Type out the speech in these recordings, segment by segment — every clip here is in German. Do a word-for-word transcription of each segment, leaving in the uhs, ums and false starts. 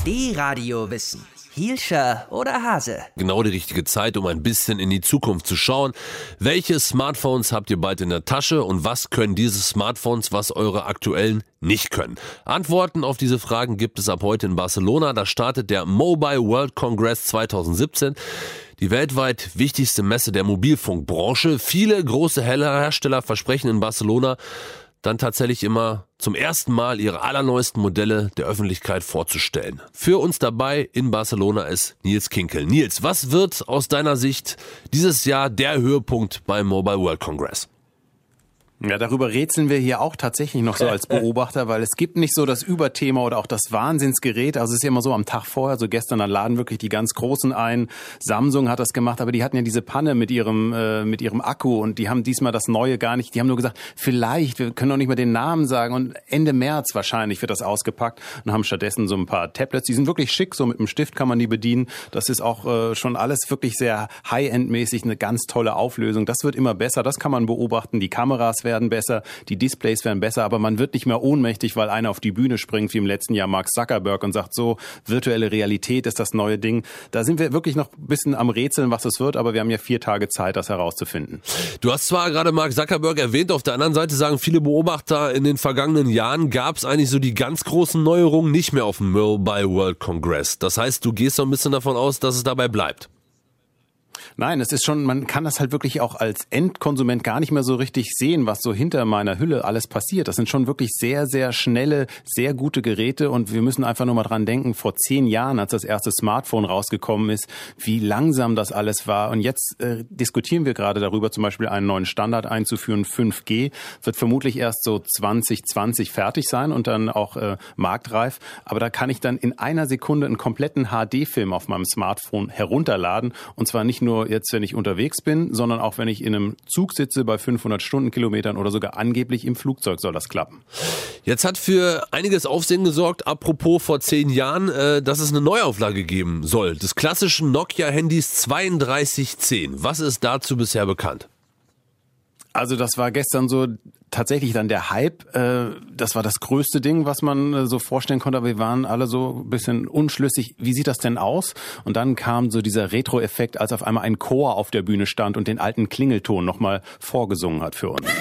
D-Radio Wissen. Hielscher oder Hase? Genau die richtige Zeit, um ein bisschen in die Zukunft zu schauen. Welche Smartphones habt ihr bald in der Tasche und was können diese Smartphones, was eure aktuellen nicht können? Antworten auf diese Fragen gibt es ab heute in Barcelona. Da startet der Mobile World Congress zwanzig siebzehn. Die weltweit wichtigste Messe der Mobilfunkbranche. Viele große Hersteller versprechen in Barcelona dann tatsächlich immer zum ersten Mal ihre allerneuesten Modelle der Öffentlichkeit vorzustellen. Für uns dabei in Barcelona ist Nils Kinkel. Nils, was wird aus deiner Sicht dieses Jahr der Höhepunkt beim Mobile World Congress? Ja, darüber rätseln wir hier auch tatsächlich noch so als Beobachter, weil es gibt nicht so das Überthema oder auch das Wahnsinnsgerät. Also es ist ja immer so am Tag vorher, so gestern, da laden wirklich die ganz Großen ein. Samsung hat das gemacht, aber die hatten ja diese Panne mit ihrem äh, mit ihrem Akku und die haben diesmal das Neue gar nicht. Die haben nur gesagt, vielleicht, wir können doch nicht mal den Namen sagen und Ende März wahrscheinlich wird das ausgepackt und haben stattdessen so ein paar Tablets. Die sind wirklich schick, so mit dem Stift kann man die bedienen. Das ist auch äh, schon alles wirklich sehr High-End-mäßig, eine ganz tolle Auflösung. Das wird immer besser, das kann man beobachten. Die Kameras werden besser, die Displays werden besser, aber man wird nicht mehr ohnmächtig, weil einer auf die Bühne springt, wie im letzten Jahr Mark Zuckerberg und sagt, so, virtuelle Realität ist das neue Ding. Da sind wir wirklich noch ein bisschen am Rätseln, was es wird, aber wir haben ja vier Tage Zeit, das herauszufinden. Du hast zwar gerade Mark Zuckerberg erwähnt, auf der anderen Seite sagen viele Beobachter, in den vergangenen Jahren gab es eigentlich so die ganz großen Neuerungen nicht mehr auf dem Mobile World Congress. Das heißt, du gehst so ein bisschen davon aus, dass es dabei bleibt. Nein, es ist schon, man kann das halt wirklich auch als Endkonsument gar nicht mehr so richtig sehen, was so hinter meiner Hülle alles passiert. Das sind schon wirklich sehr, sehr schnelle, sehr gute Geräte und wir müssen einfach nur mal dran denken, vor zehn Jahren, als das erste Smartphone rausgekommen ist, wie langsam das alles war. Und jetzt äh, diskutieren wir gerade darüber, zum Beispiel einen neuen Standard einzuführen, fünf G, wird vermutlich erst so zwanzig zwanzig fertig sein und dann auch äh, marktreif. Aber da kann ich dann in einer Sekunde einen kompletten H D-Film auf meinem Smartphone herunterladen und zwar nicht nur jetzt, wenn ich unterwegs bin, sondern auch, wenn ich in einem Zug sitze bei fünfhundert Stundenkilometern oder sogar angeblich im Flugzeug soll das klappen. Jetzt hat für einiges Aufsehen gesorgt, apropos vor zehn Jahren, äh, dass es eine Neuauflage geben soll, des klassischen Nokia-Handys zweiunddreißig zehn. Was ist dazu bisher bekannt? Also das war gestern so tatsächlich dann der Hype. Das war das größte Ding, was man so vorstellen konnte. Aber wir waren alle so ein bisschen unschlüssig. Wie sieht das denn aus? Und dann kam so dieser Retro-Effekt, als auf einmal ein Chor auf der Bühne stand und den alten Klingelton nochmal vorgesungen hat für uns.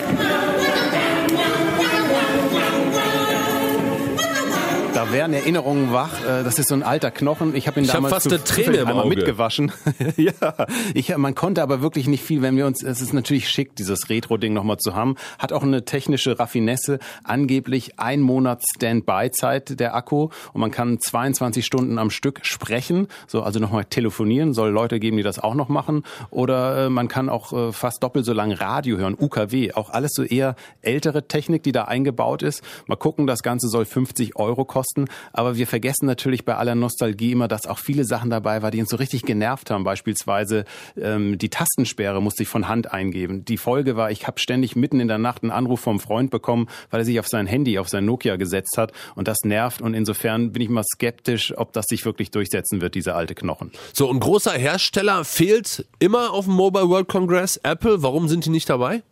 Da werden Erinnerungen wach. Das ist so ein alter Knochen. Ich habe ihn ich damals hab fast eine Träne im einmal Auge. mitgewaschen. Ja, ich, man konnte aber wirklich nicht viel, wenn wir uns. Es ist natürlich schick, dieses Retro-Ding nochmal zu haben. Hat auch eine technische Raffinesse. Angeblich ein Monat Standby-Zeit der Akku und man kann zweiundzwanzig Stunden am Stück sprechen. So, also nochmal telefonieren. Soll Leute geben, die das auch noch machen. Oder äh, man kann auch äh, fast doppelt so lang Radio hören. U K W. Auch alles so eher ältere Technik, die da eingebaut ist. Mal gucken, das Ganze soll fünfzig Euro kosten. Aber wir vergessen natürlich bei aller Nostalgie immer, dass auch viele Sachen dabei waren, die uns so richtig genervt haben. Beispielsweise ähm, die Tastensperre musste ich von Hand eingeben. Die Folge war, ich habe ständig mitten in der Nacht einen Anruf vom Freund bekommen, weil er sich auf sein Handy, auf sein Nokia gesetzt hat. Und das nervt. Und insofern bin ich mal skeptisch, ob das sich wirklich durchsetzen wird, dieser alte Knochen. So, ein großer Hersteller fehlt immer auf dem Mobile World Congress. Apple, warum sind die nicht dabei?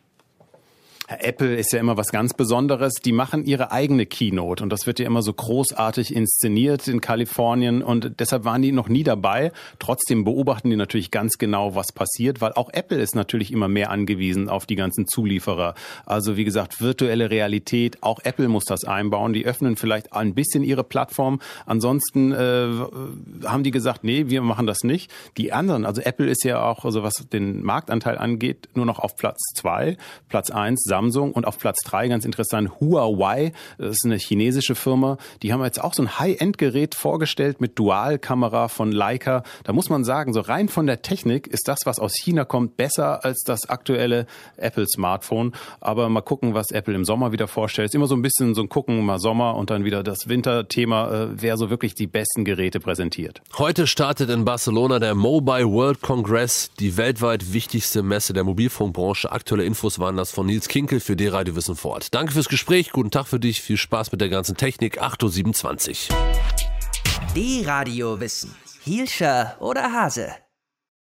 Apple ist ja immer was ganz Besonderes. Die machen ihre eigene Keynote und das wird ja immer so großartig inszeniert in Kalifornien und deshalb waren die noch nie dabei. Trotzdem beobachten die natürlich ganz genau, was passiert, weil auch Apple ist natürlich immer mehr angewiesen auf die ganzen Zulieferer. Also wie gesagt, virtuelle Realität, auch Apple muss das einbauen. Die öffnen vielleicht ein bisschen ihre Plattform. Ansonsten äh, haben die gesagt, nee, wir machen das nicht. Die anderen, also Apple ist ja auch, also was den Marktanteil angeht, nur noch auf Platz zwei, Platz eins, Samsung und auf Platz drei, ganz interessant, Huawei, das ist eine chinesische Firma, die haben jetzt auch so ein High-End-Gerät vorgestellt mit Dualkamera von Leica. Da muss man sagen, so rein von der Technik ist das, was aus China kommt, besser als das aktuelle Apple-Smartphone. Aber mal gucken, was Apple im Sommer wieder vorstellt. Ist immer so ein bisschen so ein Gucken, mal Sommer und dann wieder das Winterthema, äh, wer so wirklich die besten Geräte präsentiert. Heute startet in Barcelona der Mobile World Congress, die weltweit wichtigste Messe der Mobilfunkbranche. Aktuelle Infos waren das von Nils Kinkel für D-Radio Wissen vor Ort. Danke fürs Gespräch, guten Tag für dich, viel Spaß mit der ganzen Technik, acht Uhr siebenundzwanzig. D-Radio Wissen. Hielscher oder Hase?